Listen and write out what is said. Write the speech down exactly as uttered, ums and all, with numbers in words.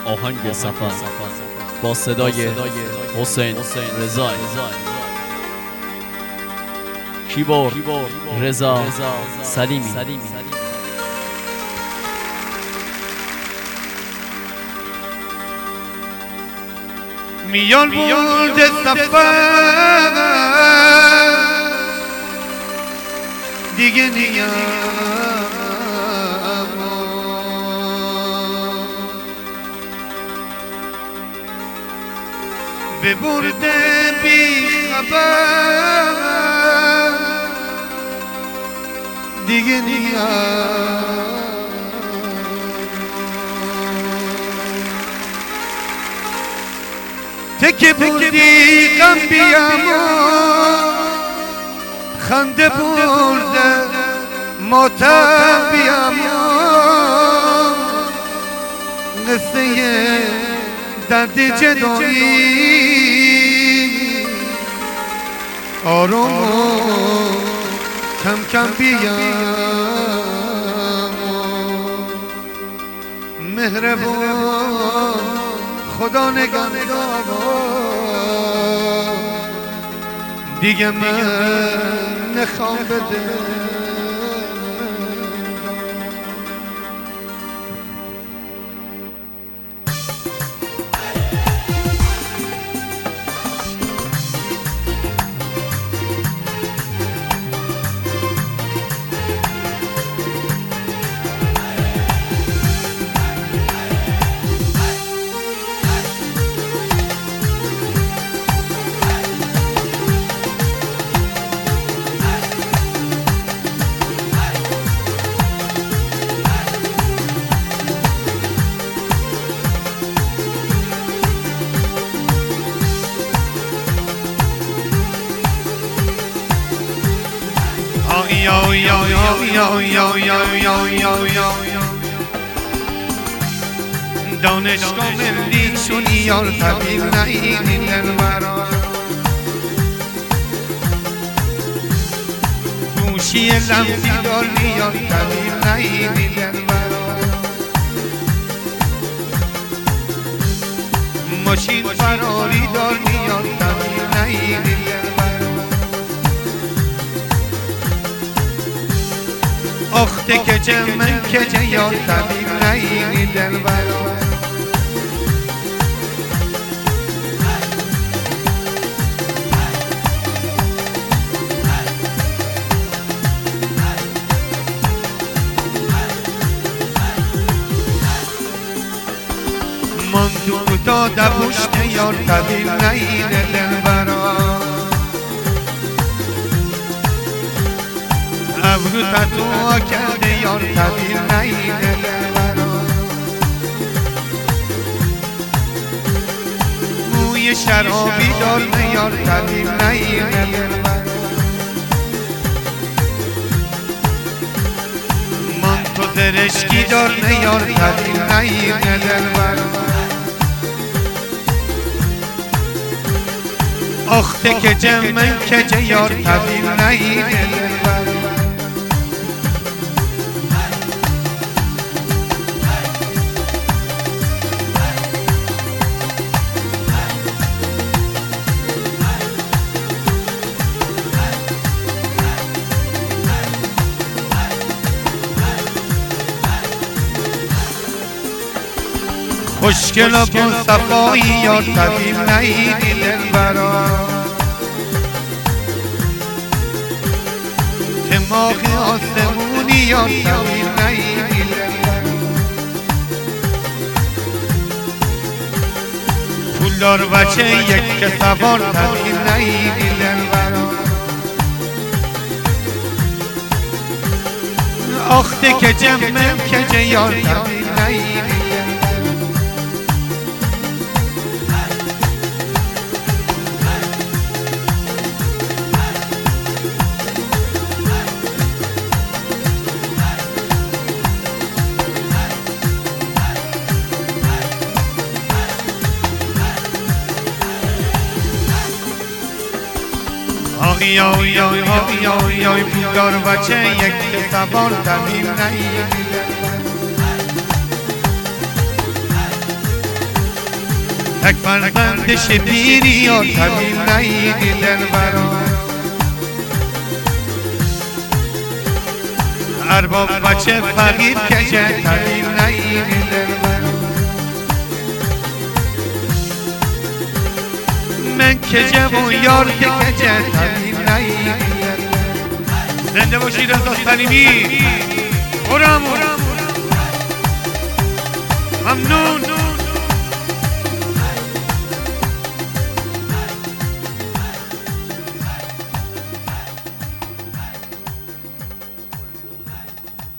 آهنگ سفر با صدای حسین رضایی، کیبورد رضا سلیمی. میان بود سفر دیگه نیام به برده بی خبر دیگه نیام تکه بودی غم بیامو خنده برده ماتم بیامو قصه درد جدایی آروم و کم کم بیام مهربان خدا نگهدار دیگه من نخوام بده Yo yo yo yo yo yo yo yo yo دانشگاه ملی چون یار طبیل نهیدی دلبرا گوشی لمسی داری یار طبیل نهیدی دلبرا ماشین فراری داری یار طبیل نهیدی آخته که جمعن که جیار طبیب نهیدی دلبرا من تو کتا دبوشت یار طبیب نهیدی دلبرا ابرو تتو کرده یار طبیل نهیده دلبرا موی شرابی داره یار طبیل نهیده دلبرا من تو زرشکی داره یار طبیل نهیده دلبرا آخته که جمعن که یار طبیل نهیده دلبرا خوشگل و با صفایی یار طبیل نهیدی دلبرا دماغ آسمونی یار طبیل نهیدی دلبرا پولدار بچه یک که سوار طبیل نهیدی دلبرا آخته که جمعم که یار طبیل نهیدی آی آی آی آی آی آی پولدار بچه یک سوار طبیل نهیدی تک فرزند شبیری و طبیل نیدی دلبرا ارباب بچه فقیر کجه طبیل نیدی دلبرا من کجه و یار که کجه طبیل نیدی دلبرا زنده باشی رضا سلیمی برامون ممنون